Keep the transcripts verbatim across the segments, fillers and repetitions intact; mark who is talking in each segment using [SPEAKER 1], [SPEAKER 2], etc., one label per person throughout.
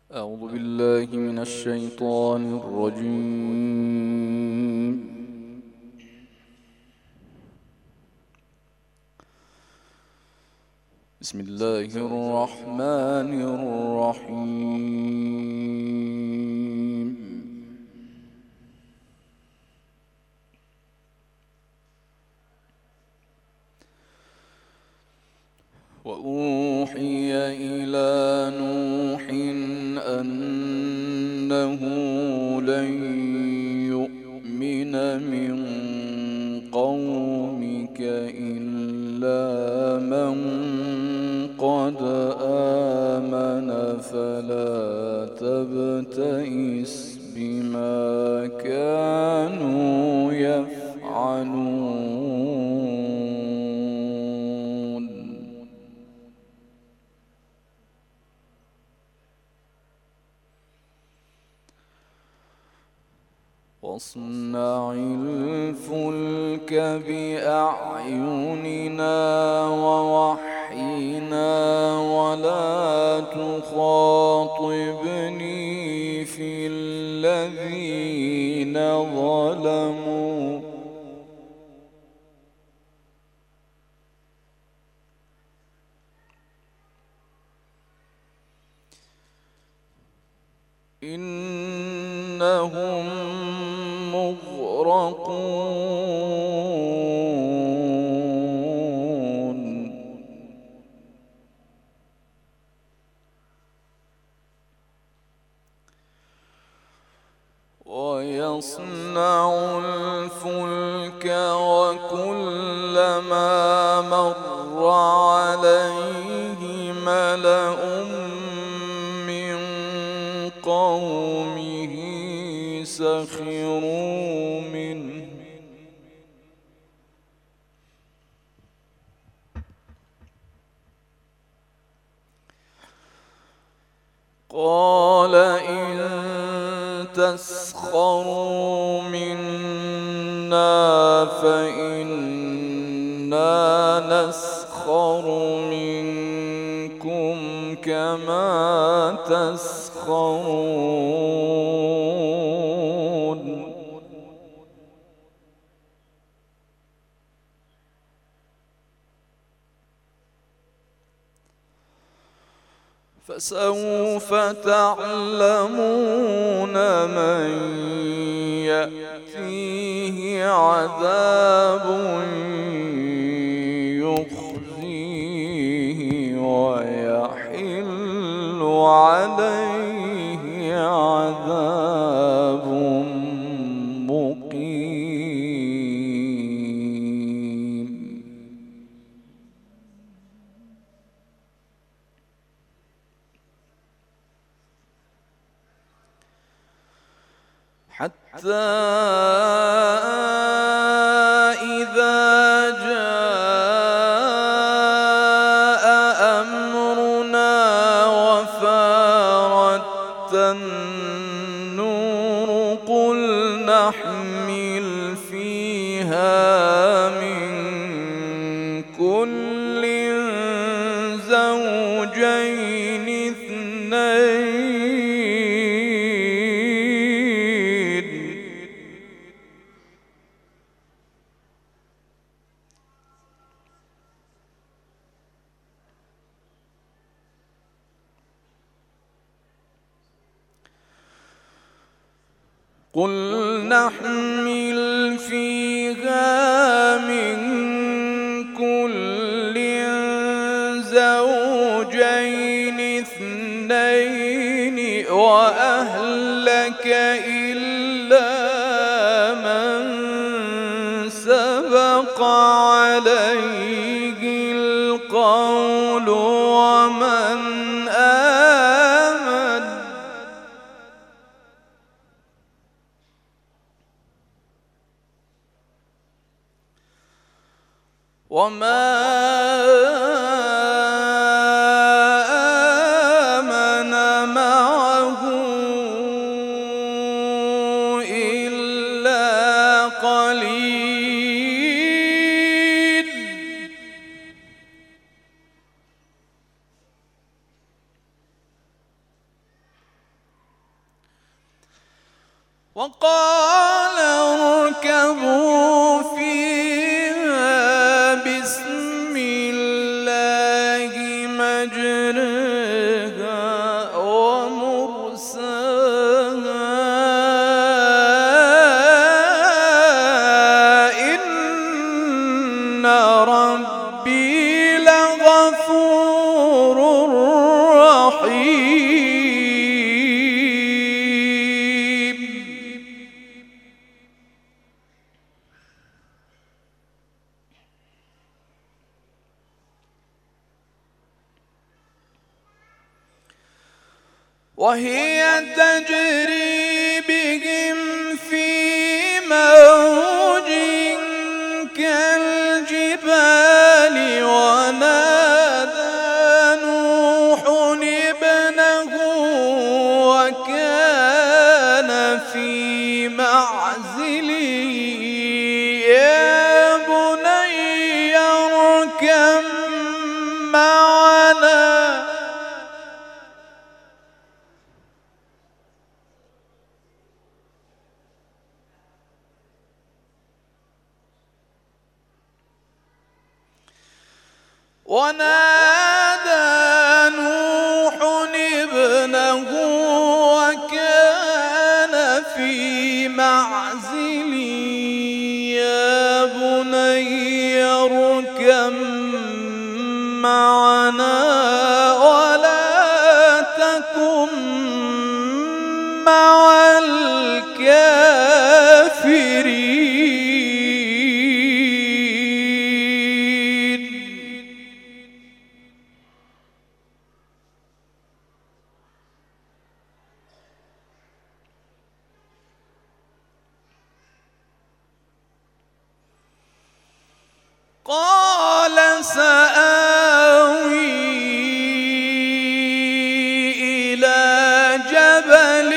[SPEAKER 1] أعوذ بالله من الشيطان الرجيم. بسم الله الرحمن الرحيم. وأوحي إلى نوح أنه لن يؤمن من قومك إلا من قد آمن فلا تبتئس بما كانوا يفعلون. واصنع الفلك بأعيننا ووحينا ولا تخاطبني في الذين ظلموا إنهم مغرقون. ويصنع الفلك وكلما مر عليه ملأ من قومه سخروا منه قال إن تسخروا منا فإنا نسخر منكم كما تسخرون. فسوف تعلمون من يأتيه عذاب يخزيه ويحل عليه عذاب مقيم. حتى إذا جاء أمرنا وفارت النور قل نحمل فيها من كل زوجين اثنين قل نحمل فيها من كل زوجين اثنين وأهلك إلا من سبق عليه القول ومن آمن وما آمن معه إلا قليل. وقال اركبوا فيها بسم الله مجرها ومرساها إن ربي لغفور رحيم. وهي تجري بهم في موج كالجبال ونادى نوح ابنه وكان في معزل يا بني اركب معنا ونادى نوح ابنه وكان في معزل يا بني اركب معنا ولا تكن مع الكافرين. قال سآوي إلى جبل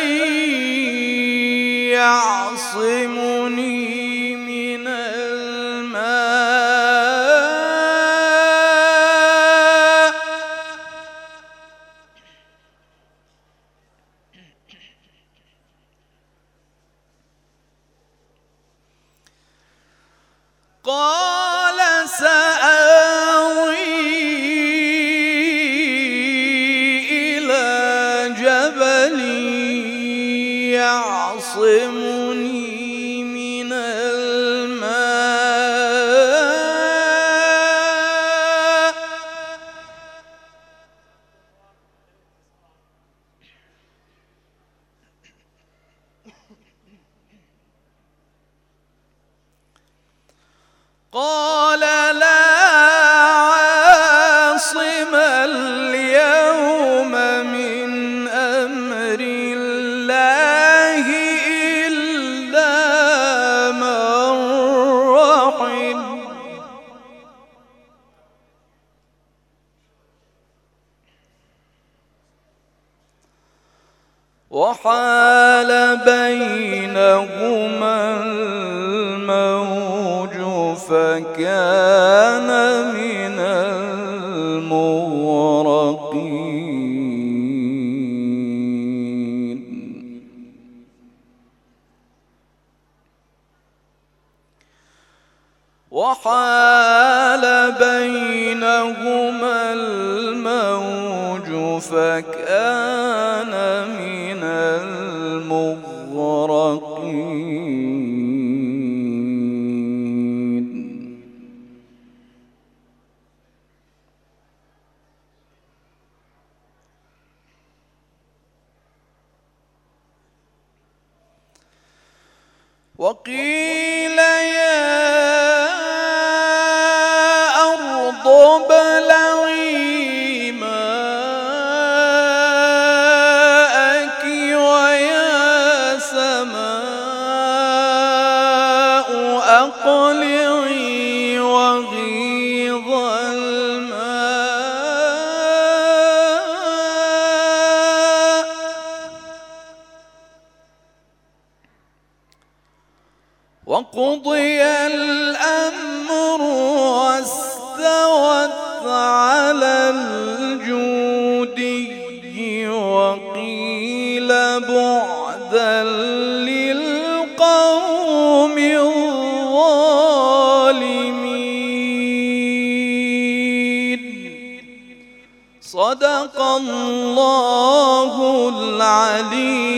[SPEAKER 1] يعصمني من الماء قال سآوي إلى جبل يعصمني من الماء قال لا عاصم اليوم من أمر الله إلا من رحم وحال بينهما الموج فكان من المغرقين. وحال بينهما الموج فكان من المغرقين. وقيل يا أرض ابلعي ماءك ويا سماء أقلعي وغيض الماء وقضي الأمر واستوت على الجودي وقيل بعدا لله الظالمين. صدق الله العليم.